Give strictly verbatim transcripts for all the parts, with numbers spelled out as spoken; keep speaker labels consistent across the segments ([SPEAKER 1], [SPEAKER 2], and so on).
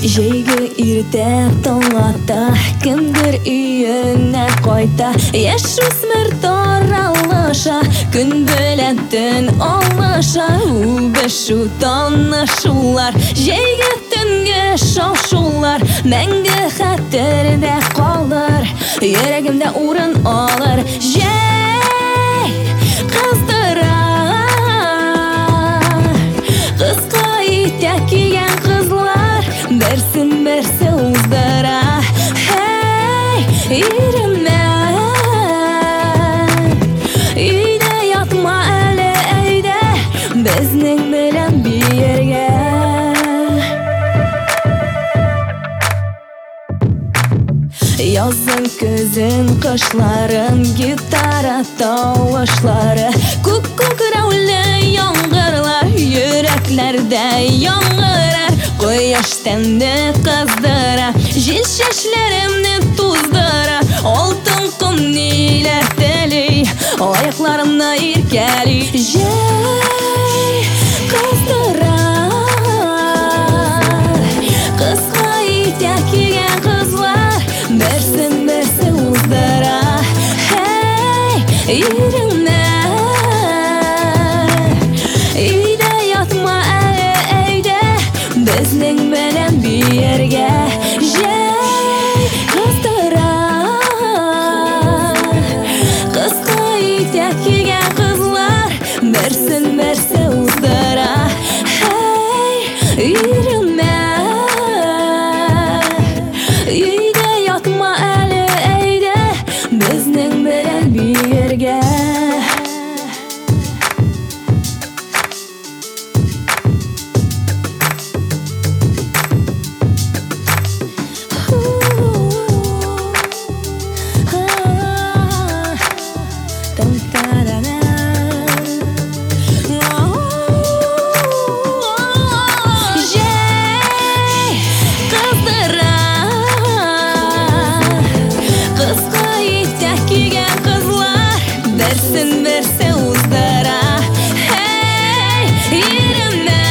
[SPEAKER 1] Жейгі ирте тоңата, кімдір үйіне қойта. Еш үсмір торалыша, күн біләттін олыша. Үбішу тонышулар, жейгі түнге шошулар. Мәңгі хәттерде қалыр, йөрәгемдә урын алыр. Жей қыздыра, қысқа итәк кигән кызлар, берсен-берсе уздыра. Hey, иреме, өйдә ятма әле, әйдә, безнең белән биергә. Yazın көзін қышларын, гитара тавышлары, күк-күк күрәулі яңғырлар, йөрәкләрдә яңғырар. Кояш тәнне кыздыра, җил чәчләремне туздыра. Алтын ком ниләр тели, аякларымны иркәли. Җәй кыздыра, кыска итәк кигән кызлар, берсен-берсе уздыра. Hey, иреме, өйдә ятма әле, әйдә, безнең белән биергә. Җәй кыздыра, кыска итәк кигән кызлар, берсен-берсе уздыра. Hey, иреме, өйдә ятма әле, әйдә, безнең белән биергә. Берсен-берсе уздыра. Hey, иреме,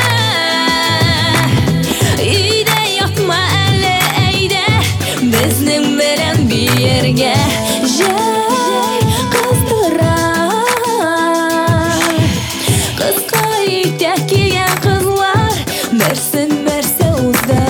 [SPEAKER 1] өйдә ятма әле, әйдә, безнең белән биергә. Җәй кыздыра, кыска итәк кигән кызлар, берсен-берсе уздыра.